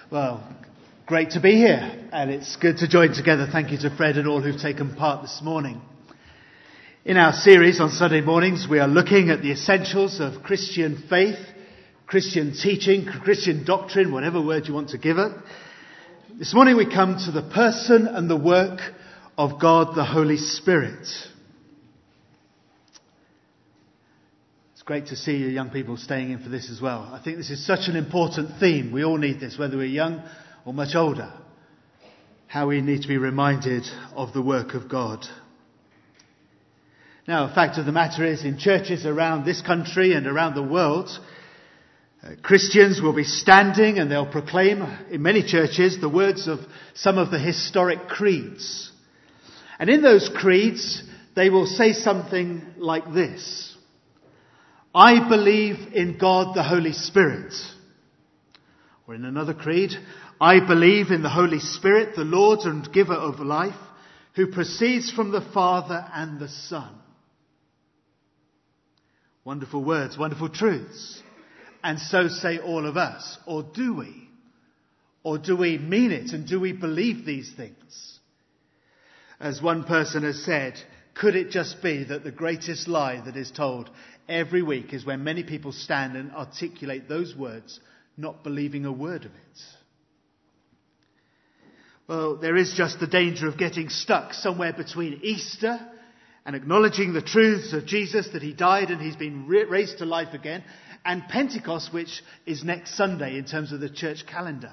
Well, great to be here, and it's good to join together. Thank you to Fred and all who've taken part this morning. In our series on Sunday mornings, we are looking at the essentials of Christian faith, Christian teaching, Christian doctrine, whatever word you want to give it. This morning we come to the person and the work of God the Holy Spirit. Great to see you young people staying in for this as well. I think this is such an important theme. We all need this, whether we're young or much older. How we need to be reminded of the work of God. Now, the fact of the matter is, in churches around this country and around the world, Christians will be standing and they'll proclaim, in many churches, the words of some of the historic creeds. And in those creeds, they will say something like this: I believe in God the Holy Spirit. Or in another creed, I believe in the Holy Spirit, the Lord and giver of life, who proceeds from the Father and the Son. Wonderful words, wonderful truths. And so say all of us. Or do we? Or do we mean it and do we believe these things? As one person has said, could it just be that the greatest lie that is told every week is when many people stand and articulate those words, not believing a word of it? Well, there is just the danger of getting stuck somewhere between Easter and acknowledging the truths of Jesus, that he died and he's been raised to life again, and Pentecost, which is next Sunday in terms of the church calendar.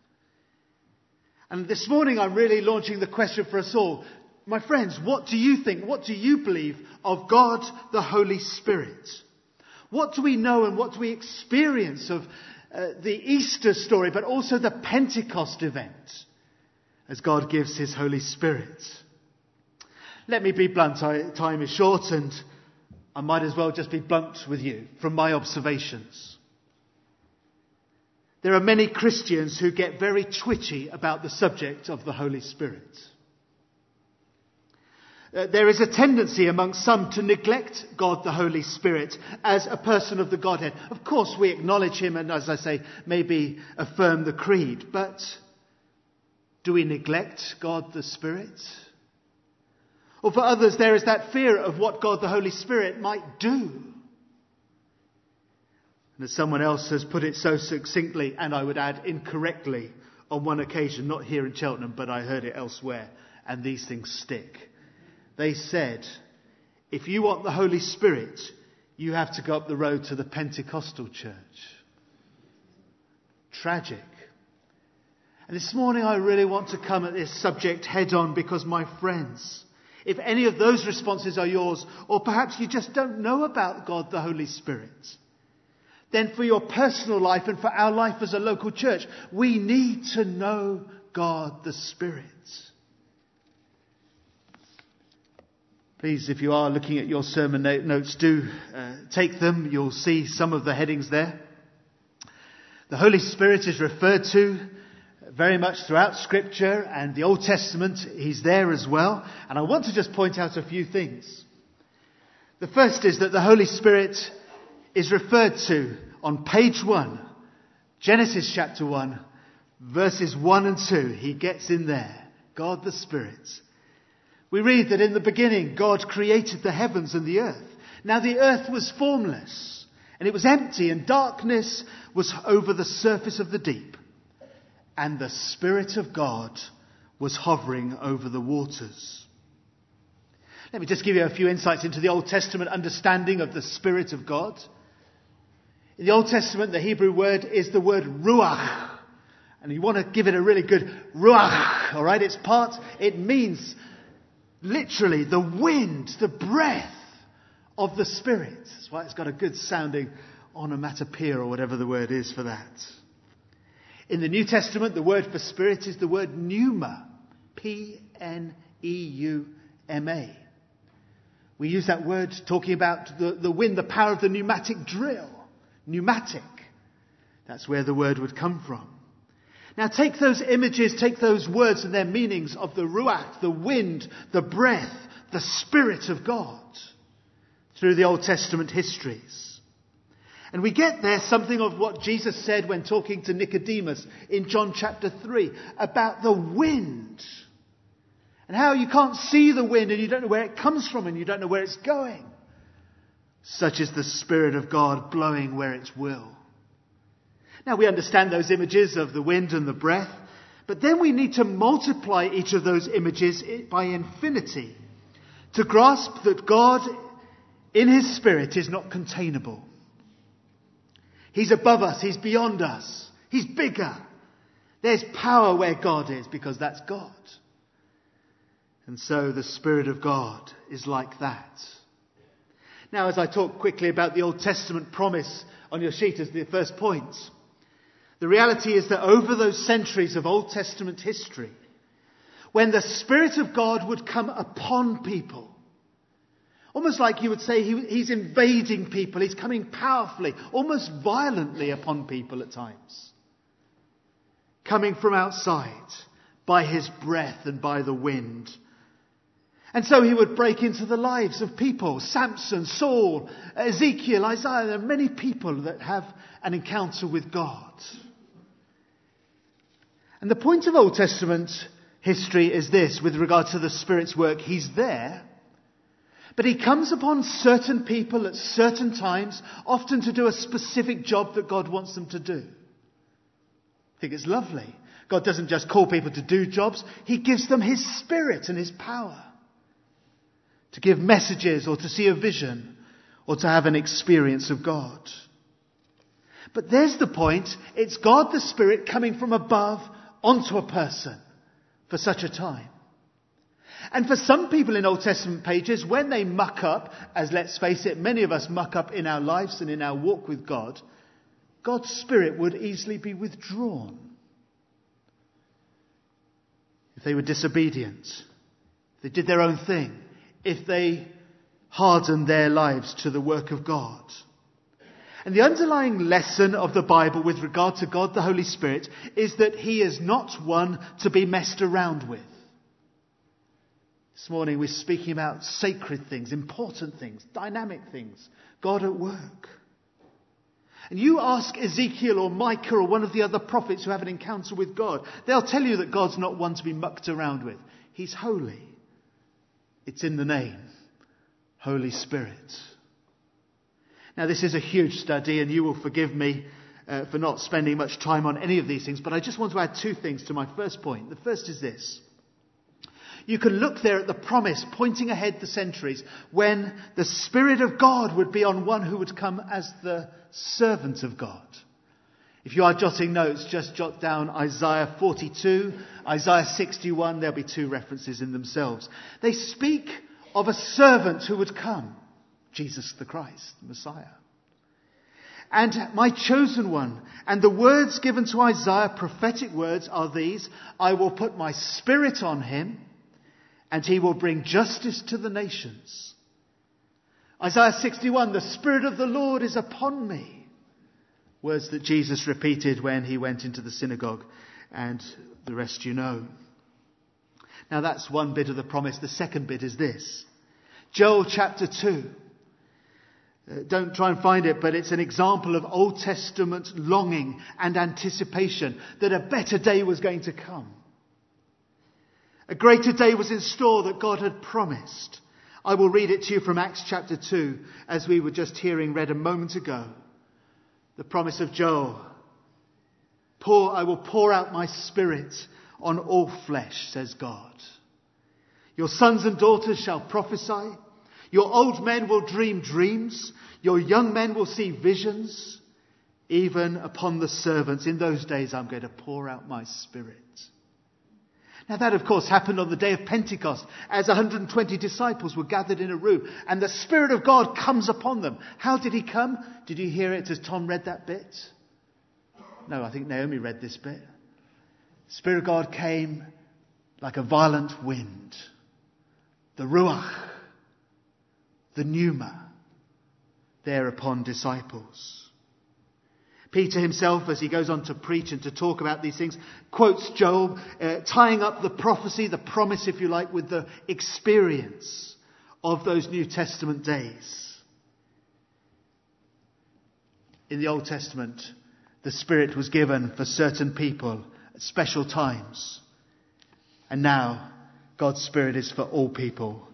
And this morning I'm really launching the question for us all. My friends, what do you think? What do you believe of God the Holy Spirit? What do we know and what do we experience of the Easter story, but also the Pentecost event as God gives his Holy Spirit? Let me be blunt. Time is short and I might as well just be blunt with you from my observations. There are many Christians who get very twitchy about the subject of the Holy Spirit. There is a tendency among some to neglect God the Holy Spirit as a person of the Godhead. Of course, we acknowledge him and, as I say, maybe affirm the creed. But do we neglect God the Spirit? Or for others, there is that fear of what God the Holy Spirit might do. And as someone else has put it so succinctly, and I would add incorrectly on one occasion, not here in Cheltenham, but I heard it elsewhere, and these things stick. They said, if you want the Holy Spirit, you have to go up the road to the Pentecostal church. Tragic. And this morning I really want to come at this subject head on because, my friends, if any of those responses are yours, or perhaps you just don't know about God the Holy Spirit, then for your personal life and for our life as a local church, we need to know God the Spirit. Please, if you are looking at your sermon notes, do take them. You'll see some of the headings there. The Holy Spirit is referred to very much throughout Scripture and the Old Testament. He's there as well. And I want to just point out a few things. The first is that the Holy Spirit is referred to on page 1, Genesis chapter 1, verses 1 and 2. He gets in there. God the Spirit. We read that in the beginning, God created the heavens and the earth. Now the earth was formless, and it was empty, and darkness was over the surface of the deep. And the Spirit of God was hovering over the waters. Let me just give you a few insights into the Old Testament understanding of the Spirit of God. In the Old Testament, the Hebrew word is the word ruach. And you want to give it a really good ruach, all right? It means literally the wind, the breath of the Spirit. That's why it's got a good sounding onomatopoeia or whatever the word is for that. In the New Testament, the word for Spirit is the word pneuma. P-N-E-U-M-A. We use that word talking about the wind, the power of the pneumatic drill. Pneumatic. That's where the word would come from. Now take those images, take those words and their meanings of the ruach, the wind, the breath, the Spirit of God through the Old Testament histories. And we get there something of what Jesus said when talking to Nicodemus in John chapter 3 about the wind. And how you can't see the wind and you don't know where it comes from and you don't know where it's going. Such is the Spirit of God blowing where it will. Now we understand those images of the wind and the breath. But then we need to multiply each of those images by infinity to grasp that God in His Spirit is not containable. He's above us. He's beyond us. He's bigger. There's power where God is because that's God. And so the Spirit of God is like that. Now, as I talk quickly about the Old Testament promise on your sheet as the first point, the reality is that over those centuries of Old Testament history, when the Spirit of God would come upon people, almost like you would say He's invading people, He's coming powerfully, almost violently upon people at times, coming from outside by His breath and by the wind. And so He would break into the lives of people. Samson, Saul, Ezekiel, Isaiah. There are many people that have an encounter with God. And the point of Old Testament history is this with regard to the Spirit's work. He's there, but He comes upon certain people at certain times, often to do a specific job that God wants them to do. I think it's lovely. God doesn't just call people to do jobs. He gives them His Spirit and His power. To give messages or to see a vision or to have an experience of God. But there's the point. It's God the Spirit coming from above onto a person for such a time. And for some people in Old Testament pages, when they muck up, as let's face it, many of us muck up in our lives and in our walk with God, God's Spirit would easily be withdrawn. If they were disobedient, if they did their own thing, if they hardened their lives to the work of God. And the underlying lesson of the Bible with regard to God the Holy Spirit is that He is not one to be messed around with. This morning we're speaking about sacred things, important things, dynamic things, God at work. And you ask Ezekiel or Micah or one of the other prophets who have an encounter with God, they'll tell you that God's not one to be mucked around with. He's holy. It's in the name, Holy Spirit. Now this is a huge study and you will forgive me for not spending much time on any of these things, but I just want to add two things to my first point. The first is this. You can look there at the promise pointing ahead the centuries when the Spirit of God would be on one who would come as the servant of God. If you are jotting notes, just jot down Isaiah 42, Isaiah 61. There'll be two references in themselves. They speak of a servant who would come, Jesus the Christ, the Messiah. And my chosen one. And the words given to Isaiah, prophetic words, are these. I will put my Spirit on him, and he will bring justice to the nations. Isaiah 61, the Spirit of the Lord is upon me. Words that Jesus repeated when He went into the synagogue, and the rest you know. Now that's one bit of the promise. The second bit is this. Joel chapter 2. Don't try and find it, but it's an example of Old Testament longing and anticipation that a better day was going to come. A greater day was in store that God had promised. I will read it to you from Acts chapter 2, as we were just hearing read a moment ago. The promise of Joel. I will pour out my Spirit on all flesh, says God. Your sons and daughters shall prophesy. Your old men will dream dreams. Your young men will see visions. Even upon the servants. In those days I'm going to pour out my Spirit. Now that, of course, happened on the day of Pentecost as 120 disciples were gathered in a room and the Spirit of God comes upon them. How did He come? Did you hear it as Tom read that bit? No, I think Naomi read this bit. The Spirit of God came like a violent wind. The Ruach, the Pneuma, there upon disciples. Peter himself, as he goes on to preach and to talk about these things, quotes Joel, tying up the prophecy, the promise, if you like, with the experience of those New Testament days. in the Old Testament, the Spirit was given for certain people at special times. And now, God's Spirit is for all people.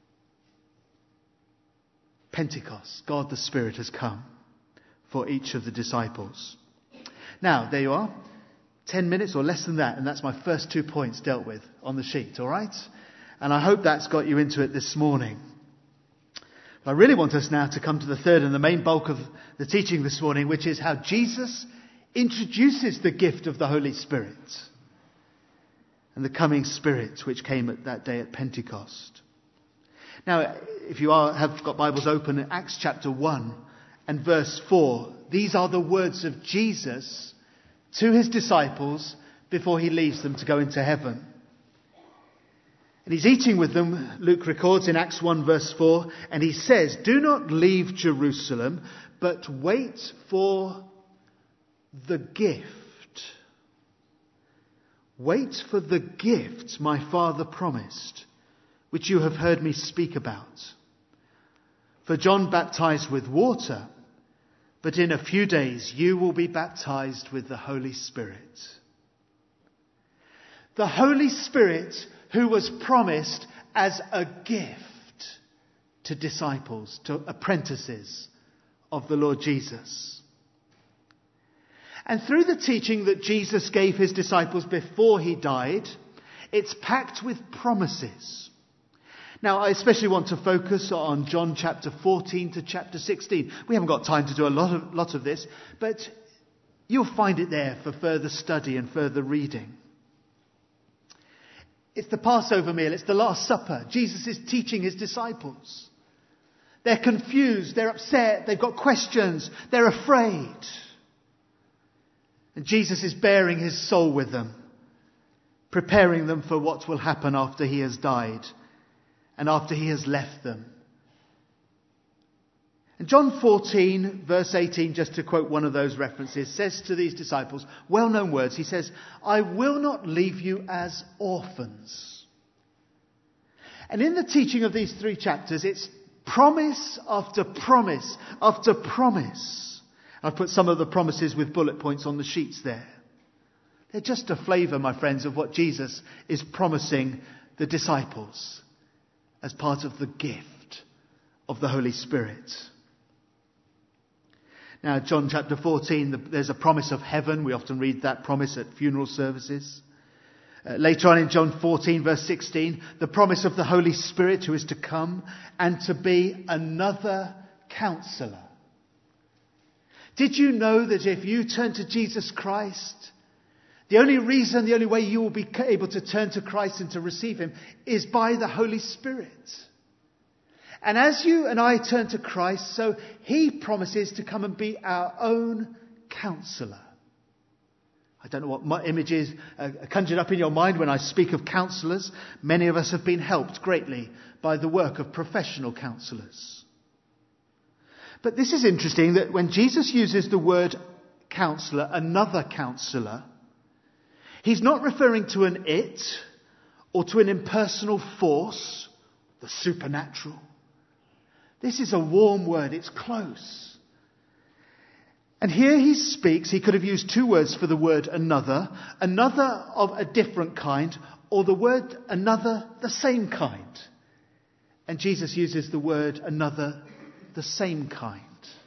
Pentecost, God the Spirit has come for each of the disciples. Now, there you are. 10 minutes or less than that, and that's my first 2 points dealt with on the sheet, all right? And I hope that's got you into it this morning. But I really want us now to come to the third and the main bulk of the teaching this morning, which is how Jesus introduces the gift of the Holy Spirit and the coming Spirit which came at that day at Pentecost. Now, if you have got Bibles open in Acts chapter 1 and verse 4, these are the words of Jesus to his disciples before he leaves them to go into heaven. And he's eating with them, Luke records in Acts 1 verse 4, and he says, "Do not leave Jerusalem, but wait for the gift. Wait for the gift my Father promised, which you have heard me speak about. For John baptized with water, but in a few days you will be baptized with the Holy Spirit." The Holy Spirit who was promised as a gift to disciples, to apprentices of the Lord Jesus. And through the teaching that Jesus gave his disciples before he died, it's packed with promises. Now, I especially want to focus on John chapter 14 to chapter 16. We haven't got time to do a lot of this, but you'll find it there for further study and further reading. It's the Passover meal. It's the Last Supper. Jesus is teaching his disciples. They're confused. They're upset. They've got questions. They're afraid. And Jesus is bearing his soul with them, preparing them for what will happen after he has died and after he has left them. And John 14, verse 18, just to quote one of those references, says to these disciples, well-known words, he says, "I will not leave you as orphans." And in the teaching of these 3 chapters, it's promise after promise after promise. I've put some of the promises with bullet points on the sheets there. They're just a flavour, my friends, of what Jesus is promising the disciples as part of the gift of the Holy Spirit. Now, John chapter 14, there's a promise of heaven. We often read that promise at funeral services. Later on in John 14, verse 16, the promise of the Holy Spirit who is to come and to be another counselor. Did you know that if you turn to Jesus Christ, the only way you will be able to turn to Christ and to receive him is by the Holy Spirit? And as you and I turn to Christ, so he promises to come and be our own counselor. I don't know what images are conjured up in your mind when I speak of counselors. Many of us have been helped greatly by the work of professional counselors. But this is interesting that when Jesus uses the word counselor, another counselor, he's not referring to an it or to an impersonal force, the supernatural. This is a warm word. It's close. And here he speaks. He could have used 2 words for the word another of a different kind, or the word another, the same kind. And Jesus uses the word another, the same kind.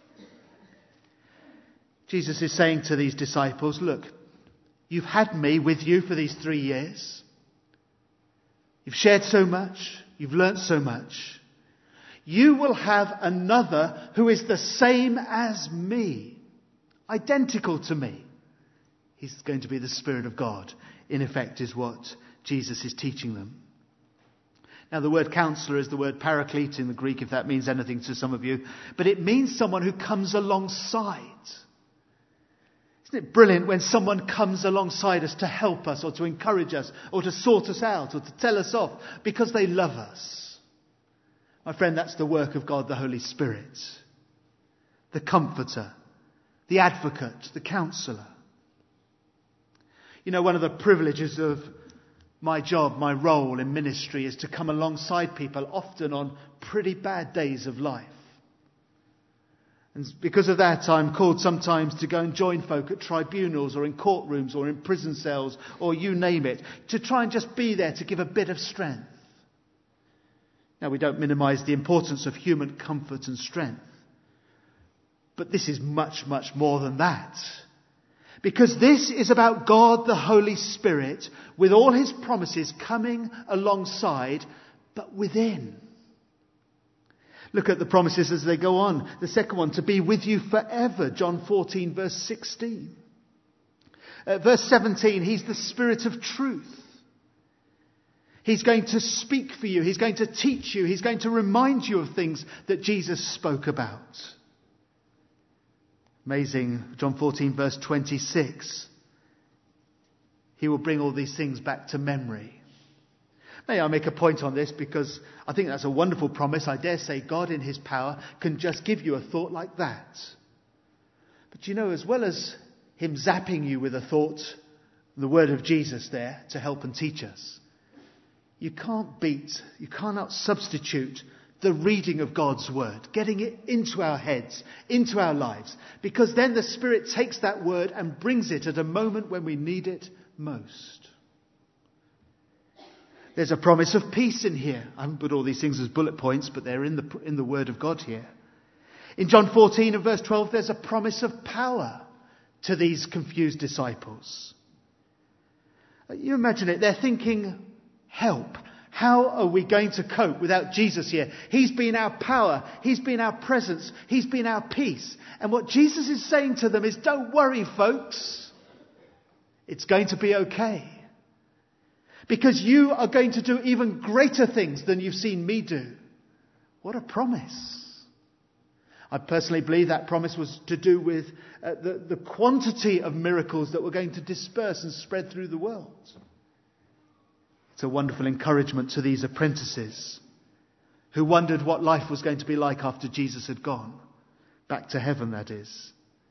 Jesus is saying to these disciples, look, you've had me with you for these 3 years. You've shared so much. You've learnt so much. You will have another who is the same as me, identical to me. He's going to be the Spirit of God, in effect, is what Jesus is teaching them. Now, the word counselor is the word paraclete in the Greek, if that means anything to some of you. But it means someone who comes alongside. Isn't it brilliant when someone comes alongside us to help us or to encourage us or to sort us out or to tell us off because they love us? My friend, that's the work of God, the Holy Spirit. The comforter, the advocate, the counselor. You know, one of the privileges of my job, my role in ministry is to come alongside people often on pretty bad days of life. And because of that, I'm called sometimes to go and join folk at tribunals or in courtrooms or in prison cells or you name it, to try and just be there to give a bit of strength. Now, we don't minimize the importance of human comfort and strength. But this is much, much more than that. Because this is about God the Holy Spirit with all his promises coming alongside, but within. Look at the promises as they go on. The second one, to be with you forever. John 14, verse 16. Verse 17, he's the Spirit of truth. He's going to speak for you. He's going to teach you. He's going to remind you of things that Jesus spoke about. Amazing. John 14, verse 26. He will bring all these things back to memory. May I make a point on this, because I think that's a wonderful promise. I dare say God in his power can just give you a thought like that. But you know, as well as him zapping you with a thought, the word of Jesus there to help and teach us, you cannot substitute the reading of God's word, getting it into our heads, into our lives, because then the Spirit takes that word and brings it at a moment when we need it most. There's a promise of peace in here. I haven't put all these things as bullet points, but they're in the word of God here. In John 14 and verse 12, there's a promise of power to these confused disciples. You imagine it, they're thinking, help. How are we going to cope without Jesus here? He's been our power. He's been our presence. He's been our peace. And what Jesus is saying to them is, don't worry, folks. It's going to be okay. Because you are going to do even greater things than you've seen me do. What a promise. I personally believe that promise was to do with the quantity of miracles that were going to disperse and spread through the world. It's a wonderful encouragement to these apprentices who wondered what life was going to be like after Jesus had gone. Back to heaven, that is.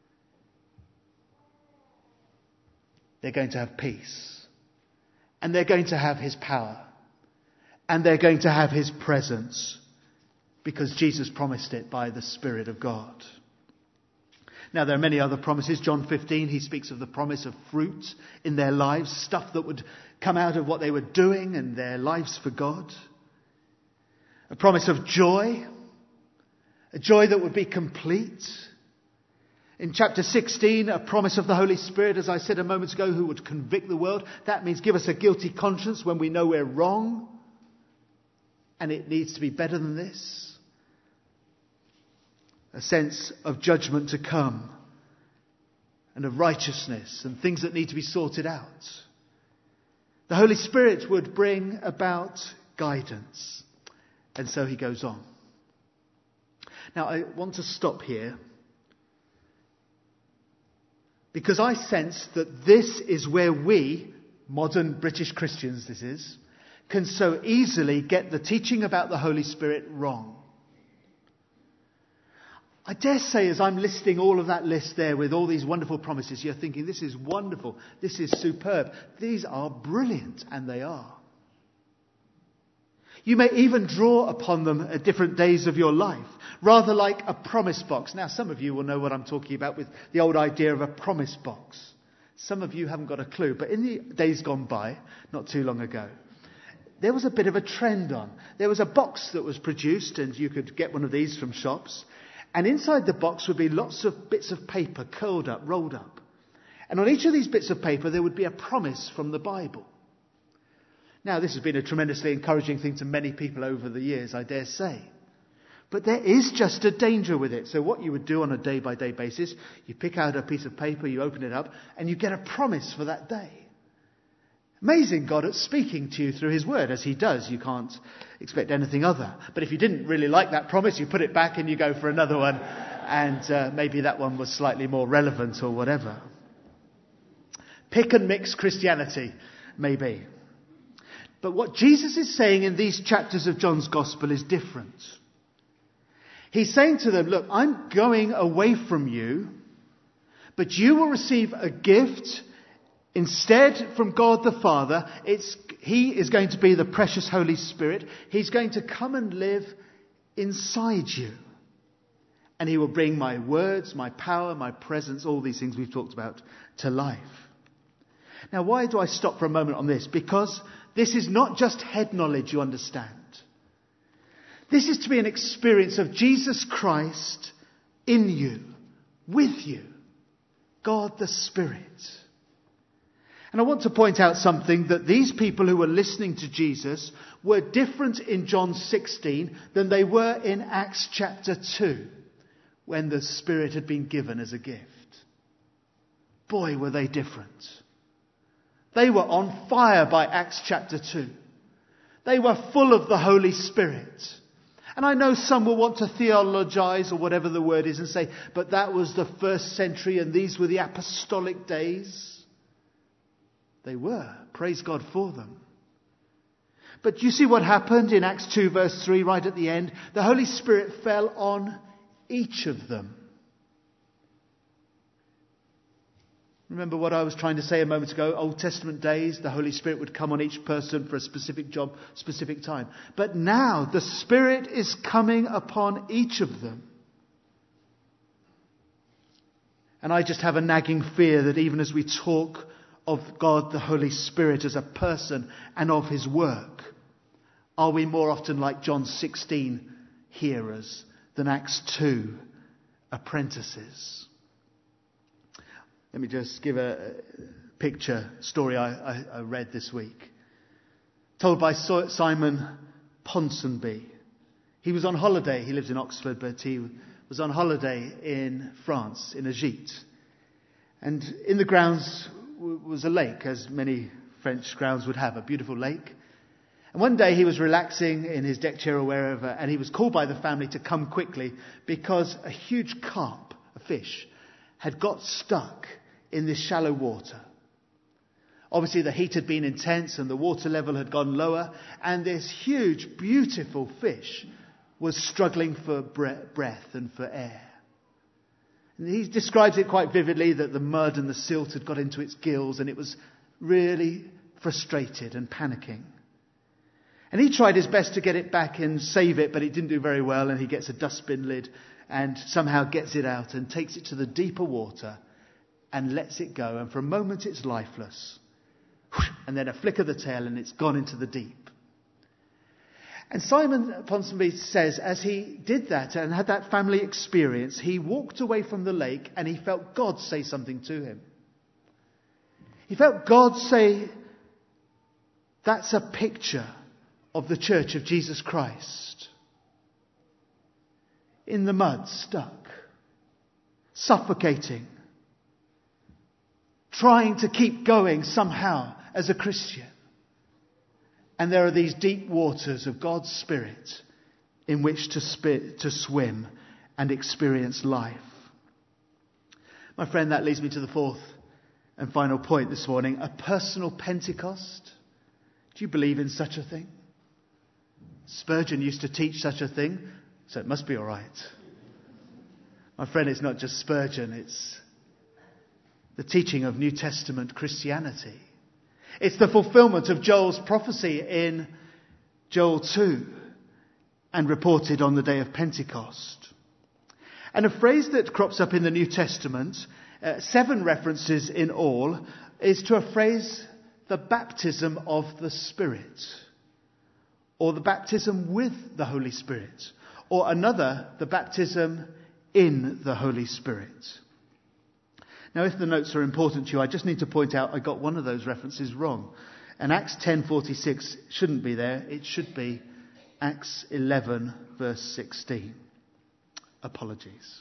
They're going to have peace. And they're going to have his power. And they're going to have his presence. Because Jesus promised it by the Spirit of God. Now, there are many other promises. John 15, he speaks of the promise of fruit in their lives. Stuff that would come out of what they were doing and their lives for God. A promise of joy. A joy that would be complete. In chapter 16, a promise of the Holy Spirit, as I said a moment ago, who would convict the world. That means give us a guilty conscience when we know we're wrong. And it needs to be better than this. A sense of judgment to come. And of righteousness and things that need to be sorted out. The Holy Spirit would bring about guidance. And so he goes on. Now, I want to stop here. Because I sense that this is where we, modern British Christians this is, can so easily get the teaching about the Holy Spirit wrong. I dare say as I'm listing all of that list there with all these wonderful promises, you're thinking, this is wonderful, this is superb, these are brilliant, and they are. You may even draw upon them at different days of your life, rather like a promise box. Now, some of you will know what I'm talking about with the old idea of a promise box. Some of you haven't got a clue, but in the days gone by, not too long ago, there was a bit of a trend on. There was a box that was produced, and you could get one of these from shops, and inside the box would be lots of bits of paper curled up, rolled up. And on each of these bits of paper, there would be a promise from the Bible. Now, this has been a tremendously encouraging thing to many people over the years, I dare say. But there is just a danger with it. So what you would do on a day-by-day basis, you pick out a piece of paper, you open it up, and you get a promise for that day. Amazing God at speaking to you through his word, as he does. You can't expect anything other. But if you didn't really like that promise, you put it back and you go for another one. And maybe that one was slightly more relevant or whatever. Pick and mix Christianity, maybe. But what Jesus is saying in these chapters of John's Gospel is different. He's saying to them, look, I'm going away from you, but you will receive a gift instead from God the Father. He is going to be the precious Holy Spirit. He's going to come and live inside you. And he will bring my words, my power, my presence, all these things we've talked about, to life. Now, why do I stop for a moment on this? Because this is not just head knowledge, you understand. This is to be an experience of Jesus Christ in you, with you, God the Spirit. And I want to point out something, that these people who were listening to Jesus were different in John 16 than they were in Acts chapter 2, when the Spirit had been given as a gift. Boy, were they different. They were on fire by Acts chapter 2. They were full of the Holy Spirit. And I know some will want to theologize, or whatever the word is, and say, but that was the first century and these were the apostolic days. They were. Praise God for them. But you see what happened in Acts 2 verse 3 right at the end? The Holy Spirit fell on each of them. Remember what I was trying to say a moment ago? Old Testament days, the Holy Spirit would come on each person for a specific job, specific time. But now the Spirit is coming upon each of them. And I just have a nagging fear that even as we talk of God, the Holy Spirit as a person and of his work, are we more often like John 16 hearers than Acts 2 apprentices? Let me just give a picture story I read this week. Told by Simon Ponsonby. He was on holiday. He lives in Oxford, but he was on holiday in France, in a gîte. And in the grounds was a lake, as many French grounds would have, a beautiful lake. And one day he was relaxing in his deck chair or wherever, and he was called by the family to come quickly because a huge carp, a fish, had got stuck in this shallow water. Obviously the heat had been intense and the water level had gone lower, and this huge, beautiful fish was struggling for breath and for air. And he describes it quite vividly that the mud and the silt had got into its gills and it was really frustrated and panicking. And he tried his best to get it back and save it, but it didn't do very well, and he gets a dustbin lid and somehow gets it out and takes it to the deeper water and lets it go. And for a moment it's lifeless. And then a flick of the tail and it's gone into the deep. And Simon Ponsonby says as he did that and had that family experience, he walked away from the lake and he felt God say something to him. He felt God say, that's a picture of the church of Jesus Christ. In the mud, stuck, suffocating, trying to keep going somehow as a Christian. And there are these deep waters of God's Spirit in which to swim and experience life. My friend, that leads me to the fourth and final point this morning. A personal Pentecost. Do you believe in such a thing? Spurgeon used to teach such a thing, so it must be all right. My friend, it's not just Spurgeon, it's the teaching of New Testament Christianity. It's the fulfillment of Joel's prophecy in Joel 2 and reported on the day of Pentecost. And a phrase that crops up in the New Testament, 7 references in all, is to a phrase, the baptism of the Spirit, or the baptism with the Holy Spirit, or another, the baptism in the Holy Spirit. Now, if the notes are important to you, I just need to point out I got one of those references wrong. And Acts 10:46 shouldn't be there. It should be Acts 11, verse 16. Apologies.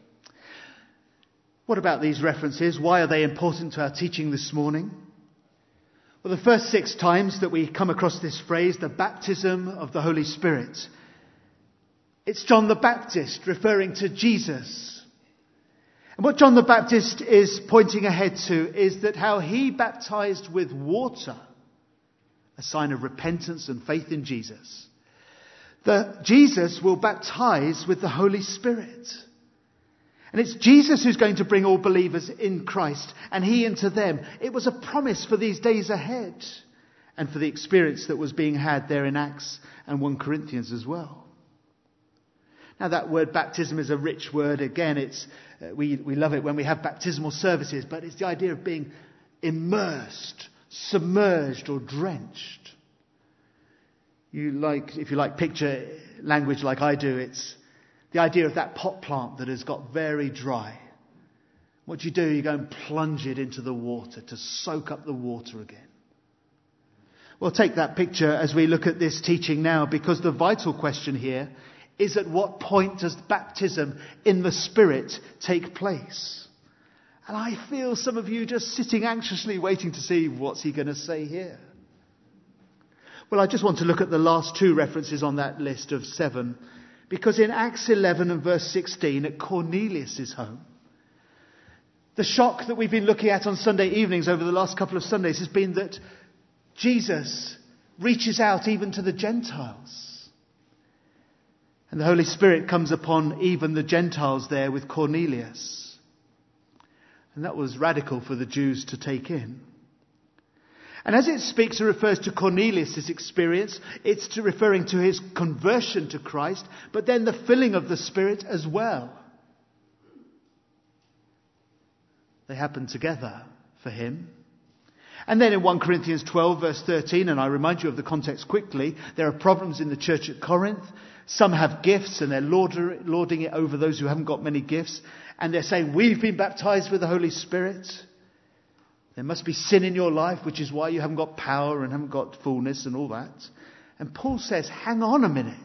What about these references? Why are they important to our teaching this morning? Well, the first 6 times that we come across this phrase, the baptism of the Holy Spirit, it's John the Baptist referring to Jesus. And what John the Baptist is pointing ahead to is that how he baptized with water, a sign of repentance and faith in Jesus, that Jesus will baptize with the Holy Spirit. And it's Jesus who's going to bring all believers in Christ and he into them. It was a promise for these days ahead and for the experience that was being had there in Acts and 1 Corinthians as well. Now that word baptism is a rich word. Again, we love it when we have baptismal services, but it's the idea of being immersed, submerged or drenched. If you like picture language like I do, it's the idea of that pot plant that has got very dry. What do? You go and plunge it into the water to soak up the water again. Well, take that picture as we look at this teaching now, because the vital question here is, at what point does baptism in the Spirit take place? And I feel some of you just sitting anxiously waiting to see what's he going to say here. Well, I just want to look at the last two references on that list of 7, because in Acts 11 and verse 16 at Cornelius' home, the shock that we've been looking at on Sunday evenings over the last couple of Sundays has been that Jesus reaches out even to the Gentiles. And the Holy Spirit comes upon even the Gentiles there with Cornelius. And that was radical for the Jews to take in. And as it speaks and refers to Cornelius' experience, it's referring to his conversion to Christ, but then the filling of the Spirit as well. They happen together for him. And then in 1 Corinthians 12 verse 13, and I remind you of the context quickly, there are problems in the church at Corinth. Some have gifts and they're lording it over those who haven't got many gifts. And they're saying, we've been baptized with the Holy Spirit. There must be sin in your life, which is why you haven't got power and haven't got fullness and all that. And Paul says, hang on a minute.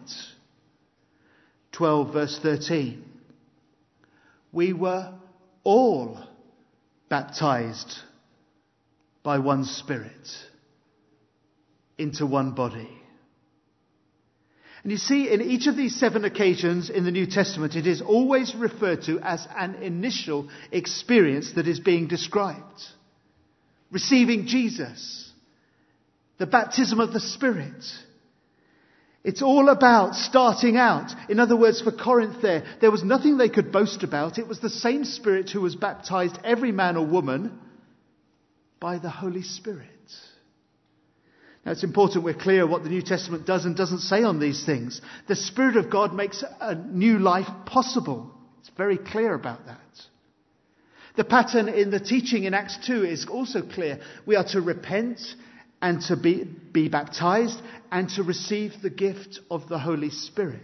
12 verse 13. We were all baptized by one Spirit into one body. And you see, in each of these 7 occasions in the New Testament, it is always referred to as an initial experience that is being described. Receiving Jesus, the baptism of the Spirit. It's all about starting out. In other words, for Corinth there was nothing they could boast about. It was the same Spirit who was baptized every man or woman by the Holy Spirit. Now it's important we're clear what the New Testament does and doesn't say on these things. The Spirit of God makes a new life possible. It's very clear about that. The pattern in the teaching in Acts 2 is also clear. We are to repent and to be baptized and to receive the gift of the Holy Spirit.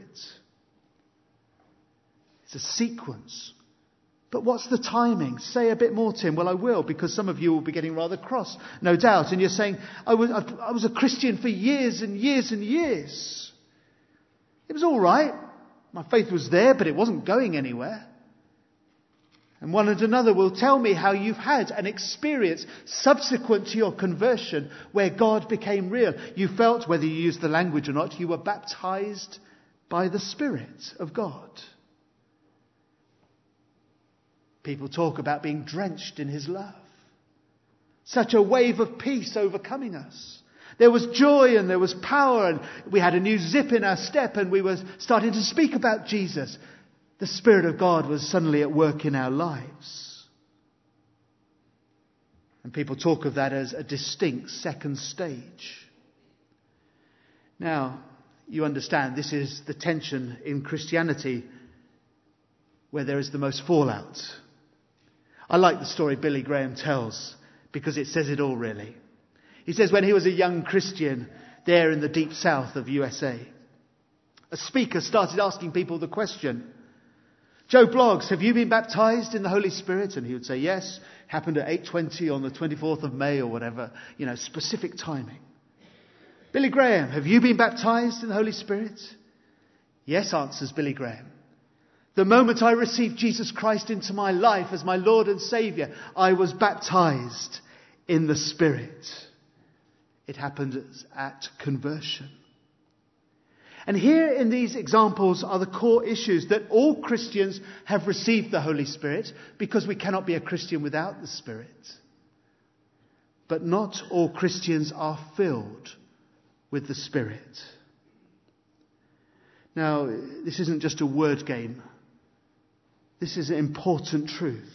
It's a sequence. But what's the timing? Say a bit more, Tim. Well, I will, because some of you will be getting rather cross, no doubt. And you're saying, I was a Christian for years and years and years. It was all right. My faith was there, but it wasn't going anywhere. And one and another will tell me how you've had an experience subsequent to your conversion where God became real. You felt, whether you used the language or not, you were baptized by the Spirit of God. People talk about being drenched in His love. Such a wave of peace overcoming us. There was joy and there was power, and we had a new zip in our step, and we were starting to speak about Jesus. The Spirit of God was suddenly at work in our lives. And people talk of that as a distinct second stage. Now, you understand this is the tension in Christianity where there is the most fallout. I like the story Billy Graham tells because it says it all really. He says when he was a young Christian there in the deep south of USA, a speaker started asking people the question, Joe Bloggs, have you been baptized in the Holy Spirit? And he would say, yes. Happened at 8:20 on the 24th of May or whatever, specific timing. Billy Graham, have you been baptized in the Holy Spirit? Yes, answers Billy Graham. The moment I received Jesus Christ into my life as my Lord and Saviour, I was baptized in the Spirit. It happened at conversion. And here in these examples are the core issues that all Christians have received the Holy Spirit, because we cannot be a Christian without the Spirit. But not all Christians are filled with the Spirit. Now, this isn't just a word game. This is an important truth.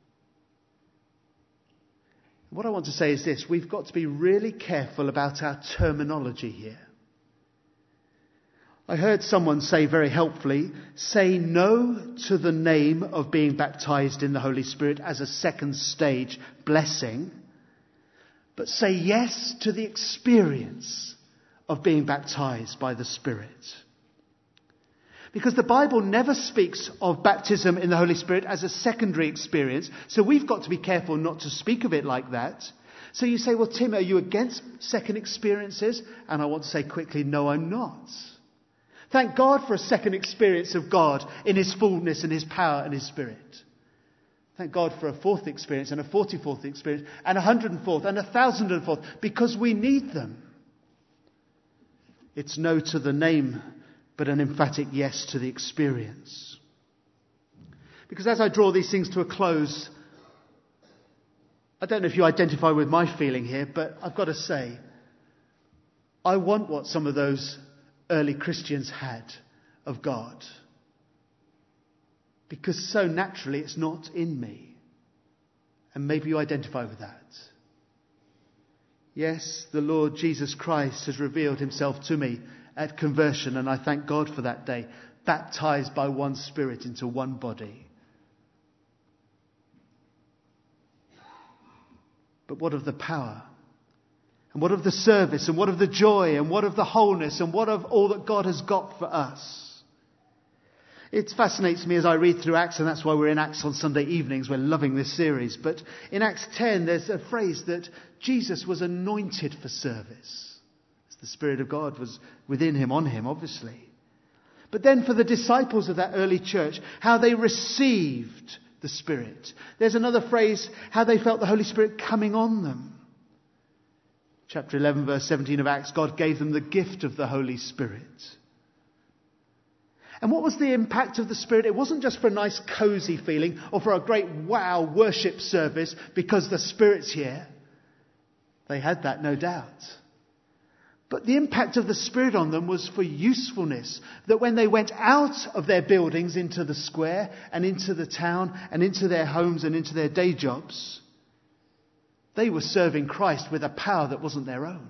What I want to say is this: we've got to be really careful about our terminology here. I heard someone say very helpfully, say no to the name of being baptized in the Holy Spirit as a second stage blessing, but say yes to the experience of being baptized by the Spirit. Because the Bible never speaks of baptism in the Holy Spirit as a secondary experience, so we've got to be careful not to speak of it like that. So you say, well, Tim, are you against second experiences? And I want to say quickly, no, I'm not. Thank God for a second experience of God in his fullness and his power and his Spirit. Thank God for a fourth experience and a 44th experience and 104th and 1004th, because we need them. It's no to the name, but an emphatic yes to the experience. Because as I draw these things to a close, I don't know if you identify with my feeling here, but I've got to say, I want what some of those early Christians had of God. Because so naturally it's not in me. And maybe you identify with that. Yes, the Lord Jesus Christ has revealed himself to me at conversion, and I thank God for that day. Baptized by one Spirit into one body. But what of the power? And what of the service? And what of the joy? And what of the wholeness? And what of all that God has got for us? It fascinates me as I read through Acts, and that's why we're in Acts on Sunday evenings. We're loving this series. But in Acts 10, there's a phrase that Jesus was anointed for service. The Spirit of God was within him, on him, obviously. But then for the disciples of that early church, how they received the Spirit. There's another phrase, how they felt the Holy Spirit coming on them. Chapter 11, verse 17 of Acts, God gave them the gift of the Holy Spirit. And what was the impact of the Spirit? It wasn't just for a nice cozy feeling or for a great wow worship service because the Spirit's here. They had that, no doubt. But the impact of the Spirit on them was for usefulness. That when they went out of their buildings into the square and into the town and into their homes and into their day jobs, they were serving Christ with a power that wasn't their own.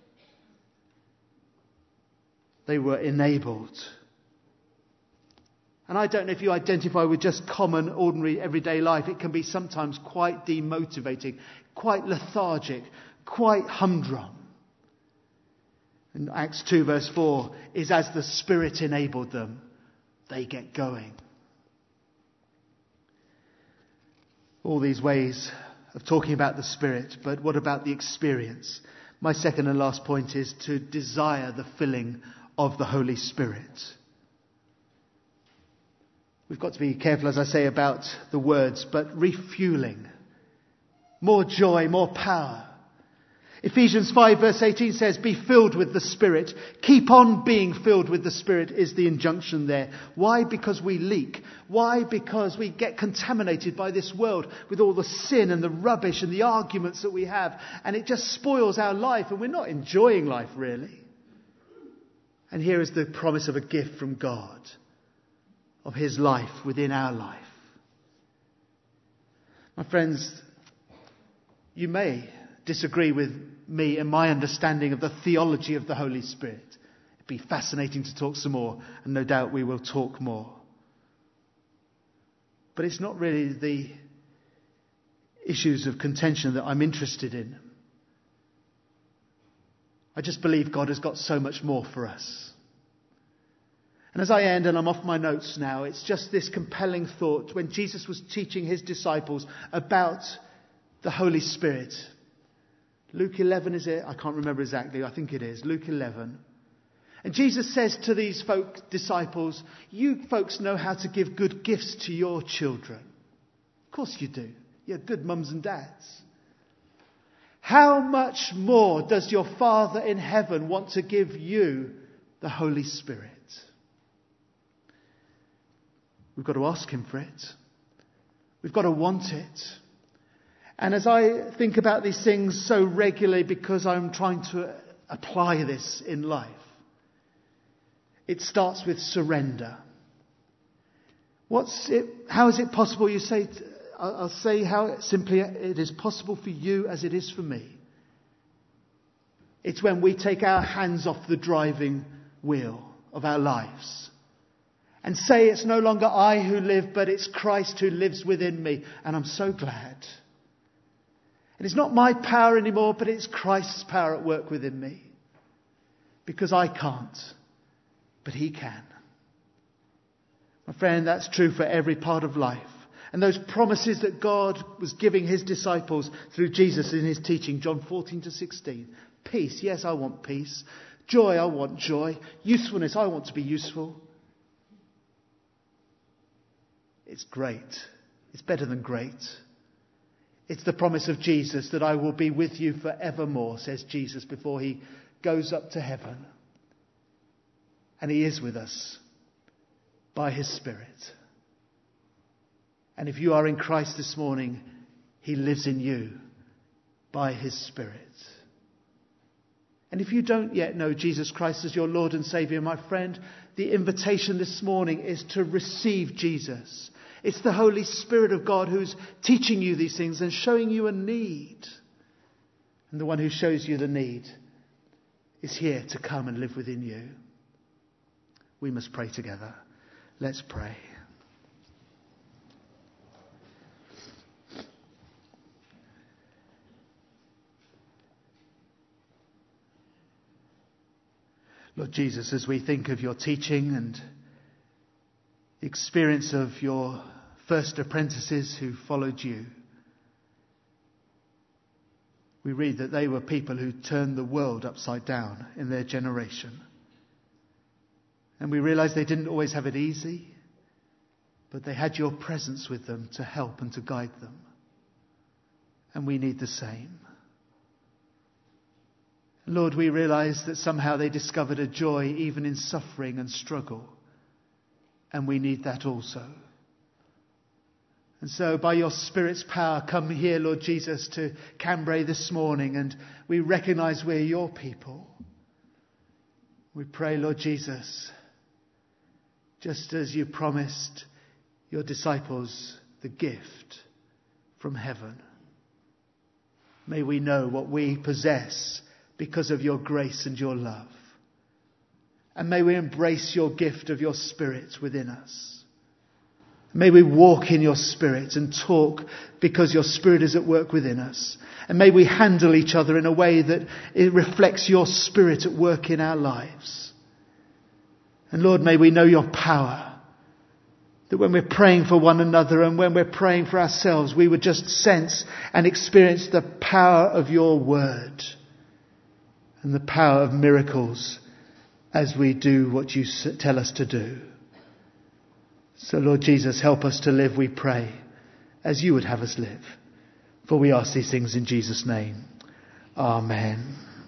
They were enabled. And I don't know if you identify with just common, ordinary, everyday life. It can be sometimes quite demotivating, quite lethargic, quite humdrum. And Acts 2 verse 4 is as the Spirit enabled them, they get going. All these ways of talking about the Spirit, but what about the experience? My second and last point is to desire the filling of the Holy Spirit. We've got to be careful, as I say, about the words, but refueling. More joy, more power. Ephesians 5 verse 18 says, be filled with the Spirit. Keep on being filled with the Spirit is the injunction there. Why? Because we leak. Why? Because we get contaminated by this world with all the sin and the rubbish and the arguments that we have. And it just spoils our life and we're not enjoying life really. And here is the promise of a gift from God, of his life within our life. My friends, you may disagree with me and my understanding of the theology of the Holy Spirit. It'd be fascinating to talk some more, and no doubt we will talk more. But it's not really the issues of contention that I'm interested in. I just believe God has got so much more for us. And as I end, and I'm off my notes now, it's just this compelling thought when Jesus was teaching his disciples about the Holy Spirit. Luke 11, is it? I can't remember exactly. I think it is. Luke 11. And Jesus says to these disciples, you folks know how to give good gifts to your children. Of course you do. You're good mums and dads. How much more does your Father in heaven want to give you the Holy Spirit? We've got to ask him for it. We've got to want it. And as I think about these things so regularly because I'm trying to apply this in life, it starts with surrender. How is it possible? You say, I'll say how simply it is possible for you as it is for me. It's when we take our hands off the driving wheel of our lives and say it's no longer I who live, but it's Christ who lives within me. And I'm so glad. And it's not my power anymore, but it's Christ's power at work within me. Because I can't, but he can. My friend, that's true for every part of life. And those promises that God was giving his disciples through Jesus in his teaching, John 14-16. Peace, yes, I want peace. Joy, I want joy. Usefulness, I want to be useful. It's great. It's better than great. It's the promise of Jesus that I will be with you forevermore, says Jesus before he goes up to heaven. And he is with us by his Spirit. And if you are in Christ this morning, he lives in you by his Spirit. And if you don't yet know Jesus Christ as your Lord and Saviour, my friend, the invitation this morning is to receive Jesus. It's the Holy Spirit of God who's teaching you these things and showing you a need. And the one who shows you the need is here to come and live within you. We must pray together. Let's pray. Lord Jesus, as we think of your teaching and the experience of your first apprentices who followed you, we read that they were people who turned the world upside down in their generation. And we realize they didn't always have it easy, but they had your presence with them to help and to guide them. And we need the same. Lord, we realize that somehow they discovered a joy even in suffering and struggle. And we need that also. And so by your Spirit's power, come here, Lord Jesus, to Cambrai this morning. And we recognize we're your people. We pray, Lord Jesus, just as you promised your disciples the gift from heaven. May we know what we possess because of your grace and your love. And may we embrace your gift of your Spirit within us. May we walk in your Spirit and talk because your Spirit is at work within us. And may we handle each other in a way that it reflects your Spirit at work in our lives. And Lord, may we know your power. That when we're praying for one another and when we're praying for ourselves, we would just sense and experience the power of your word. And the power of miracles as we do what you tell us to do. So Lord Jesus, help us to live, we pray, as you would have us live. For we ask these things in Jesus' name. Amen.